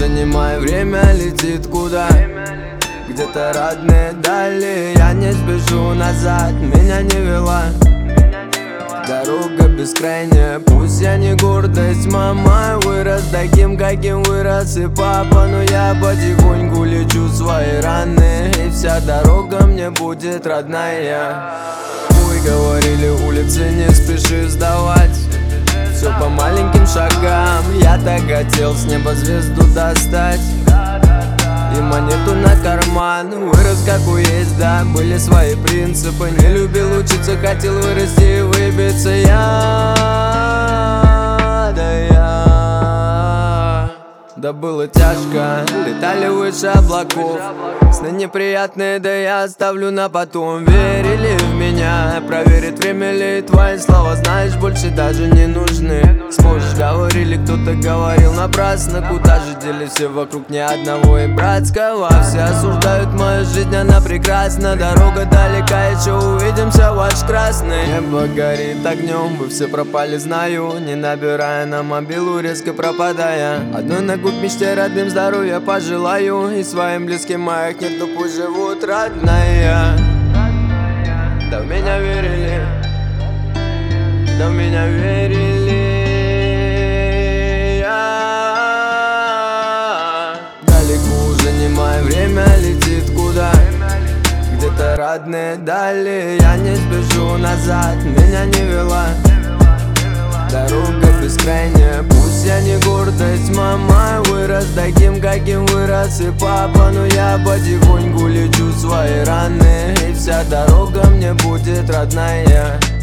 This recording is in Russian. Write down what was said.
уже не мое время летит куда. Где-то родные дали, я не спешу назад, меня не вела дорога бескрайняя. Пусть я не гордость, мама, вырос таким, каким вырос и папа, но я потихоньку лечу свои раны, и вся дорога мне будет родная. Ой, говорили, улицы не спеши сдавать, все по маленьким шагам. Я так хотел с неба звезду достать и монету на карман. Вырос как уесть, да, были свои принципы. Не любил учиться, хотел вырасти и выбиться да было тяжко, летали выше облаков. Сны неприятные, да я оставлю на потом. Верили в меня, проверит время ли твои слова, знаешь, больше даже не нужны. Сможешь, говорили, кто-то говорил напрасно. Куда же делись все вокруг, ни одного и братского. Все осуждают мою жизнь, она прекрасна. Дорога далека, еще увидимся, ваш красный. Небо горит огнем, вы все пропали, знаю. Не набирая на мобилу, резко пропадая. Одной ногой к мечте, родным здоровья пожелаю. И своим близким моих нет, но пусть живут, родная. Да в меня верили, да в меня верили. Далеко уже не мое время летит куда. Где-то родные дали, я не спешу назад, меня не вела дорога бескрайняя. Пусть я не гордость, мама, вырос таким, каким вырос и папа, но я потихоньку лечу свои раны, и вся дорога мне будет родная.